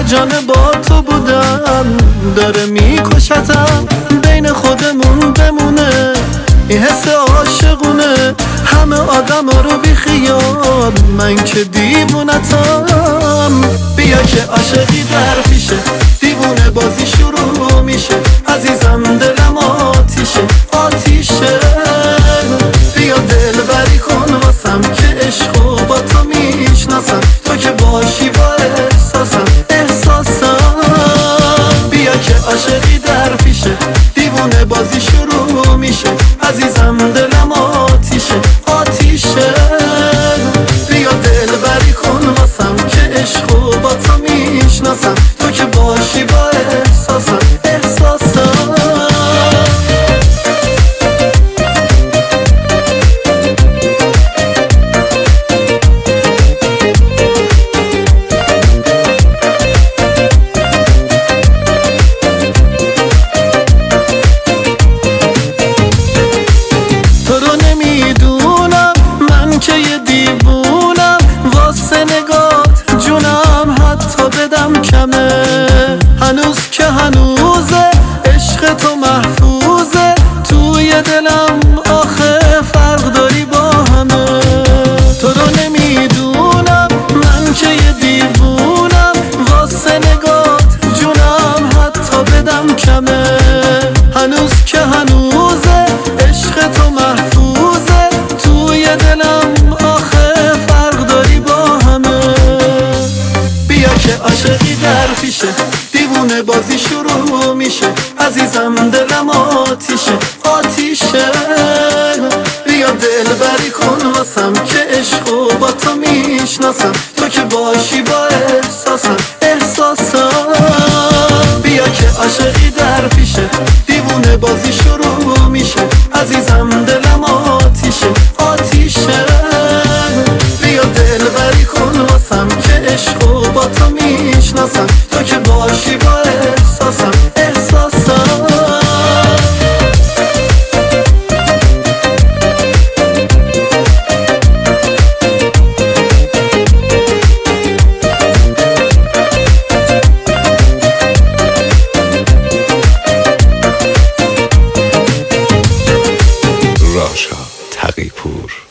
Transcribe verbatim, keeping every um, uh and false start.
جان با تو بودم داره میکشتم، بین خودمون بمونه این حس عاشقونه، همه آدم رو بی خیال، من که دیوونتم. بیا که عاشقی در پیشه، دیوونه بازی شروع میشه، عزیزم دلم آتیشه آتیشه. بیا دل بری کن واسم که عشقو با تو میشناسم، تو که باشی با احساسم احساسم. بیا که عاشقی در پیشه، دیوونه بازی شروع میشه، عزیزم دلم آتیشه آتیشه. بیا دل بری کن واسم که عشقو با تو میشناسم، تو که باشی با احساسم احساسم. هنوز که هنوزه عشق تو محفوظه توی دلم، آخه فرق داری با همه. تو رو نمیدونم من که یه دیوونم، واسه نگات جونم حتی بدم کمه. هنوز که هنوزه عشق تو محفوظه توی دلم، آخه فرق داری با همه. بیا که عاشقی در پیشه، دیوونه بازی شروع میشه، عزیزم دلم آتیشه آتیشه. بیا دل بری کن واسم که عشقو با تو میشناسم، تو که باشی با احساسم احساسم. بیا که عاشقی در پیشه، دیوونه بازی شروع میشه، عزیزم دلم آتیشه آتیشه. بیا دل بری کن واسم که عشقو با تو میشناسم، تو که باشی با احساسم احساسم. راشا تقی‌پور.